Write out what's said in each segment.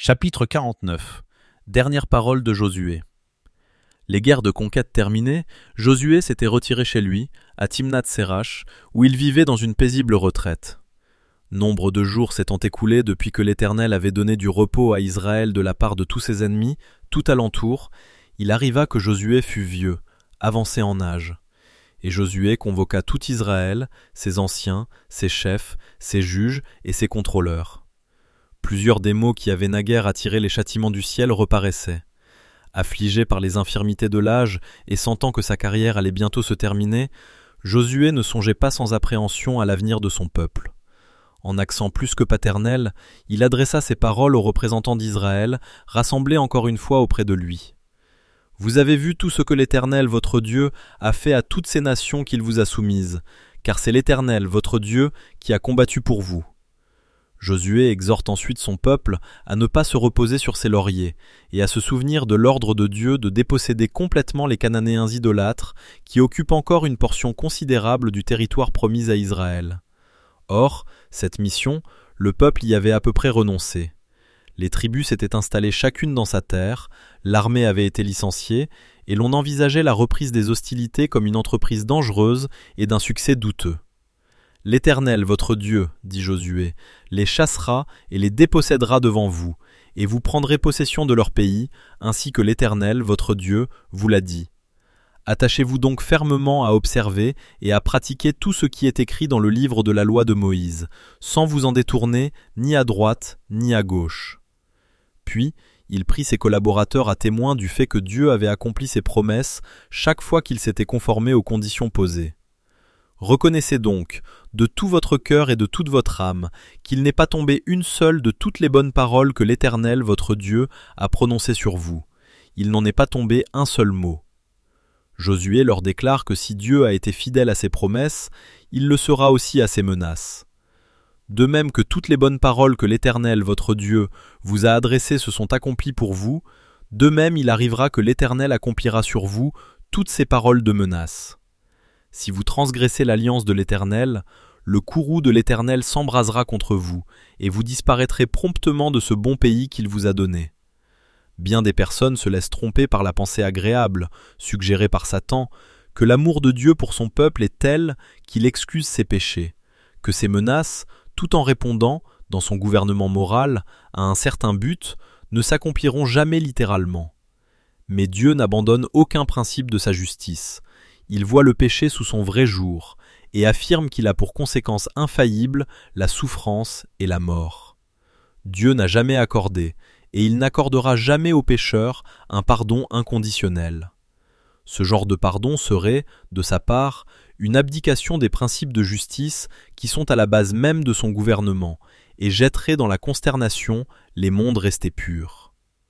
Chapitre 49. Dernière parole de Josué. Les guerres de conquête terminées, Josué s'était retiré chez lui, à Timnath-Sérach, où il vivait dans une paisible retraite. Nombre de jours s'étant écoulés depuis que l'Éternel avait donné du repos à Israël de la part de tous ses ennemis, tout alentour, il arriva que Josué fut vieux, avancé en âge. Et Josué convoqua tout Israël, ses anciens, ses chefs, ses juges et ses contrôleurs. Plusieurs des maux qui avaient naguère attiré les châtiments du ciel reparaissaient. Affligé par les infirmités de l'âge et sentant que sa carrière allait bientôt se terminer, Josué ne songeait pas sans appréhension à l'avenir de son peuple. En accent plus que paternel, il adressa ces paroles aux représentants d'Israël, rassemblés encore une fois auprès de lui. « Vous avez vu tout ce que l'Éternel, votre Dieu, a fait à toutes ces nations qu'il vous a soumises, car c'est l'Éternel, votre Dieu, qui a combattu pour vous. » Josué exhorte ensuite son peuple à ne pas se reposer sur ses lauriers et à se souvenir de l'ordre de Dieu de déposséder complètement les Cananéens idolâtres qui occupent encore une portion considérable du territoire promis à Israël. Or, cette mission, le peuple y avait à peu près renoncé. Les tribus s'étaient installées chacune dans sa terre, l'armée avait été licenciée et l'on envisageait la reprise des hostilités comme une entreprise dangereuse et d'un succès douteux. « L'Éternel, votre Dieu, dit Josué, les chassera et les dépossédera devant vous, et vous prendrez possession de leur pays, ainsi que l'Éternel, votre Dieu, vous l'a dit. Attachez-vous donc fermement à observer et à pratiquer tout ce qui est écrit dans le livre de la loi de Moïse, sans vous en détourner ni à droite ni à gauche. » Puis, il prit ses collaborateurs à témoin du fait que Dieu avait accompli ses promesses chaque fois qu'il s'était conformé aux conditions posées. Reconnaissez donc, de tout votre cœur et de toute votre âme, qu'il n'est pas tombé une seule de toutes les bonnes paroles que l'Éternel, votre Dieu, a prononcées sur vous. Il n'en est pas tombé un seul mot. Josué leur déclare que si Dieu a été fidèle à ses promesses, il le sera aussi à ses menaces. De même que toutes les bonnes paroles que l'Éternel, votre Dieu, vous a adressées se sont accomplies pour vous, de même il arrivera que l'Éternel accomplira sur vous toutes ces paroles de menace. Si vous transgressez l'alliance de l'Éternel, le courroux de l'Éternel s'embrasera contre vous, et vous disparaîtrez promptement de ce bon pays qu'il vous a donné. Bien des personnes se laissent tromper par la pensée agréable, suggérée par Satan, que l'amour de Dieu pour son peuple est tel qu'il excuse ses péchés, que ses menaces, tout en répondant, dans son gouvernement moral, à un certain but, ne s'accompliront jamais littéralement. Mais Dieu n'abandonne aucun principe de sa justice. Il voit le péché sous son vrai jour et affirme qu'il a pour conséquence infaillible la souffrance et la mort. Dieu n'a jamais accordé et il n'accordera jamais aux pécheurs un pardon inconditionnel. Ce genre de pardon serait, de sa part, une abdication des principes de justice qui sont à la base même de son gouvernement et jetterait dans la consternation les mondes restés purs.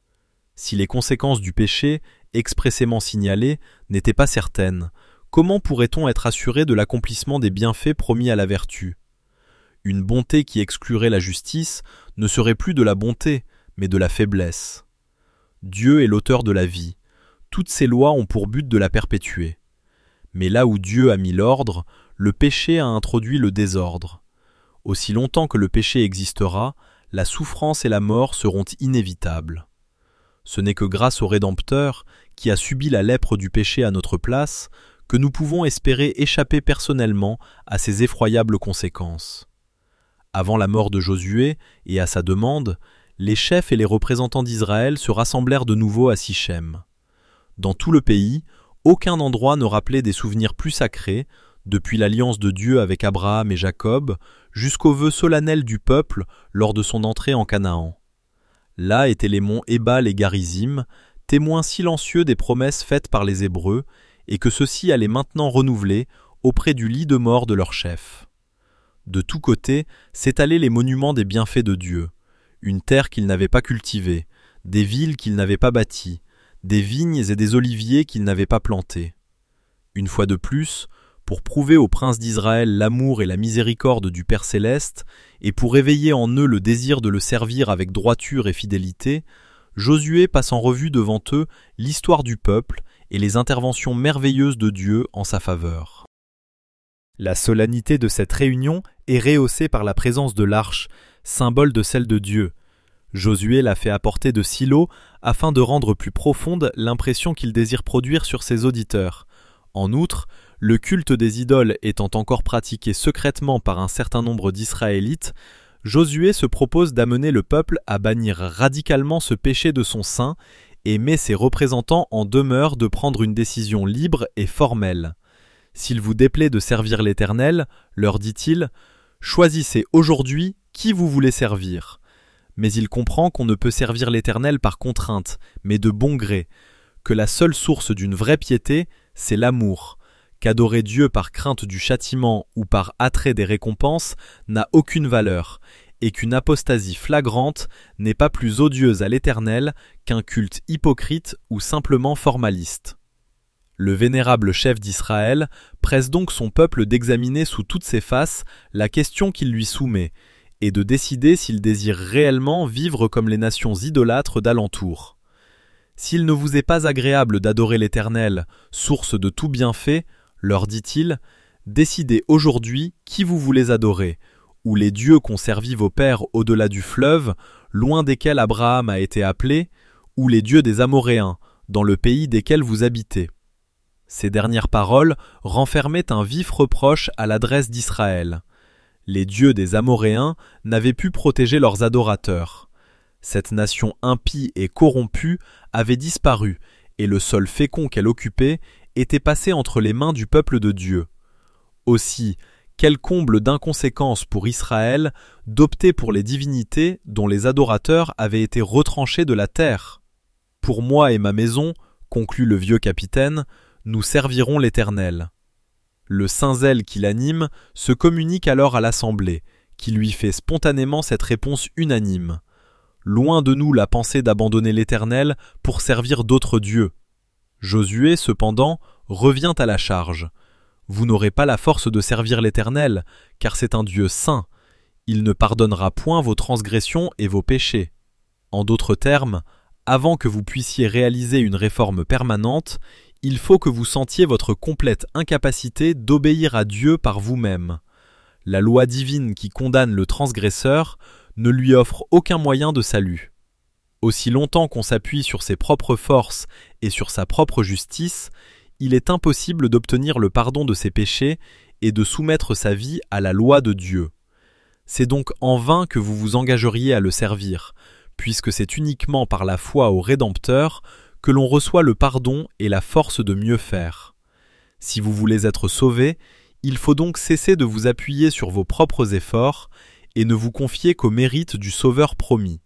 Si les conséquences du péché, expressément signalées, n'étaient pas certaines, comment pourrait-on être assuré de l'accomplissement des bienfaits promis à la vertu ? Une bonté qui exclurait la justice ne serait plus de la bonté, mais de la faiblesse. Dieu est l'auteur de la vie. Toutes ses lois ont pour but de la perpétuer. Mais là où Dieu a mis l'ordre, le péché a introduit le désordre. Aussi longtemps que le péché existera, la souffrance et la mort seront inévitables. Ce n'est que grâce au Rédempteur, qui a subi la lèpre du péché à notre place, que nous pouvons espérer échapper personnellement à ces effroyables conséquences. Avant la mort de Josué, et à sa demande, les chefs et les représentants d'Israël se rassemblèrent de nouveau à Sichem. Dans tout le pays, aucun endroit ne rappelait des souvenirs plus sacrés, depuis l'alliance de Dieu avec Abraham et Jacob, jusqu'au vœu solennel du peuple lors de son entrée en Canaan. Là étaient les monts Ébal et Garizim, témoins silencieux des promesses faites par les Hébreux, et que ceux-ci allaient maintenant renouveler auprès du lit de mort de leur chef. De tous côtés s'étalaient les monuments des bienfaits de Dieu, une terre qu'il n'avait pas cultivée, des villes qu'il n'avait pas bâties, des vignes et des oliviers qu'il n'avait pas plantés. Une fois de plus, pour prouver aux princes d'Israël l'amour et la miséricorde du Père céleste, et pour éveiller en eux le désir de le servir avec droiture et fidélité, Josué passe en revue devant eux l'histoire du peuple et les interventions merveilleuses de Dieu en sa faveur. La solennité de cette réunion est rehaussée par la présence de l'arche, symbole de celle de Dieu. Josué l'a fait apporter de Silo afin de rendre plus profonde l'impression qu'il désire produire sur ses auditeurs. En outre, le culte des idoles étant encore pratiqué secrètement par un certain nombre d'Israélites, Josué se propose d'amener le peuple à bannir radicalement ce péché de son sein et met ses représentants en demeure de prendre une décision libre et formelle. S'il vous déplaît de servir l'Éternel, leur dit-il, choisissez aujourd'hui qui vous voulez servir. Mais il comprend qu'on ne peut servir l'Éternel par contrainte, mais de bon gré, que la seule source d'une vraie piété, c'est l'amour, qu'adorer Dieu par crainte du châtiment ou par attrait des récompenses n'a aucune valeur, et qu'une apostasie flagrante n'est pas plus odieuse à l'Éternel qu'un culte hypocrite ou simplement formaliste. Le vénérable chef d'Israël presse donc son peuple d'examiner sous toutes ses faces la question qu'il lui soumet, et de décider s'il désire réellement vivre comme les nations idolâtres d'alentour. S'il ne vous est pas agréable d'adorer l'Éternel, source de tout bienfait, leur dit-il, décidez aujourd'hui qui vous voulez adorer, ou les dieux qu'ont servis vos pères au-delà du fleuve, loin desquels Abraham a été appelé, ou les dieux des Amoréens, dans le pays desquels vous habitez. Ces dernières paroles renfermaient un vif reproche à l'adresse d'Israël. Les dieux des Amoréens n'avaient pu protéger leurs adorateurs. Cette nation impie et corrompue avait disparu, et le sol fécond qu'elle occupait était passé entre les mains du peuple de Dieu. Aussi, quel comble d'inconséquence pour Israël d'opter pour les divinités dont les adorateurs avaient été retranchés de la terre. Pour moi et ma maison, conclut le vieux capitaine, nous servirons l'Éternel. Le saint zèle qui l'anime se communique alors à l'assemblée, qui lui fait spontanément cette réponse unanime. Loin de nous la pensée d'abandonner l'Éternel pour servir d'autres dieux. Josué, cependant, revient à la charge. Vous n'aurez pas la force de servir l'Éternel, car c'est un Dieu saint. Il ne pardonnera point vos transgressions et vos péchés. En d'autres termes, avant que vous puissiez réaliser une réforme permanente, il faut que vous sentiez votre complète incapacité d'obéir à Dieu par vous-même. La loi divine qui condamne le transgresseur ne lui offre aucun moyen de salut. Aussi longtemps qu'on s'appuie sur ses propres forces et sur sa propre justice, il est impossible d'obtenir le pardon de ses péchés et de soumettre sa vie à la loi de Dieu. C'est donc en vain que vous vous engageriez à le servir, puisque c'est uniquement par la foi au Rédempteur que l'on reçoit le pardon et la force de mieux faire. Si vous voulez être sauvé, il faut donc cesser de vous appuyer sur vos propres efforts et ne vous confier qu'au mérite du Sauveur promis.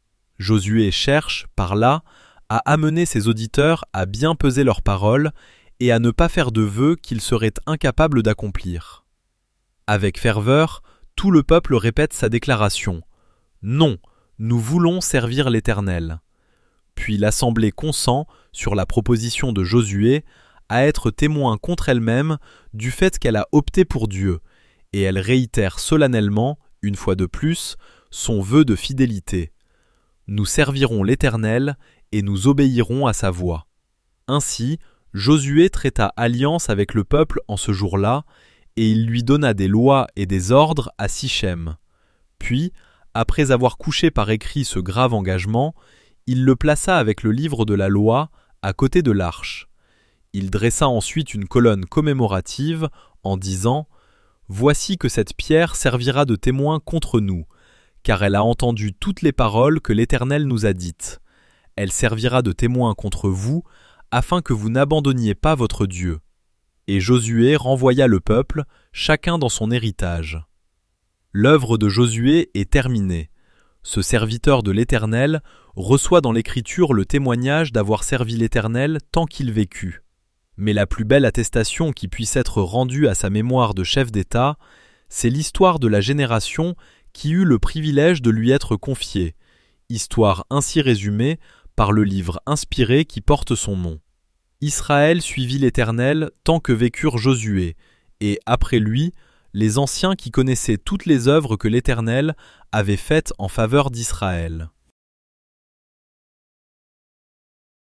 Josué cherche, par là, à amener ses auditeurs à bien peser leurs paroles et à ne pas faire de vœux qu'ils seraient incapables d'accomplir. Avec ferveur, tout le peuple répète sa déclaration. « Non, nous voulons servir l'Éternel ». Puis l'assemblée consent, sur la proposition de Josué, à être témoin contre elle-même du fait qu'elle a opté pour Dieu, et elle réitère solennellement, une fois de plus, son vœu de fidélité. Nous servirons l'Éternel et nous obéirons à sa voix. Ainsi, Josué traita alliance avec le peuple en ce jour-là, et il lui donna des lois et des ordres à Sichem. Puis, après avoir couché par écrit ce grave engagement, il le plaça avec le livre de la loi à côté de l'arche. Il dressa ensuite une colonne commémorative en disant « Voici que cette pierre servira de témoin contre nous, car elle a entendu toutes les paroles que l'Éternel nous a dites. Elle servira de témoin contre vous, afin que vous n'abandonniez pas votre Dieu. » Et Josué renvoya le peuple, chacun dans son héritage. L'œuvre de Josué est terminée. Ce serviteur de l'Éternel reçoit dans l'Écriture le témoignage d'avoir servi l'Éternel tant qu'il vécut. Mais la plus belle attestation qui puisse être rendue à sa mémoire de chef d'État, c'est l'histoire de la génération qui eut le privilège de lui être confiée, histoire ainsi résumée par le livre inspiré qui porte son nom. Israël suivit l'Éternel tant que vécurent Josué, et après lui, les anciens qui connaissaient toutes les œuvres que l'Éternel avait faites en faveur d'Israël.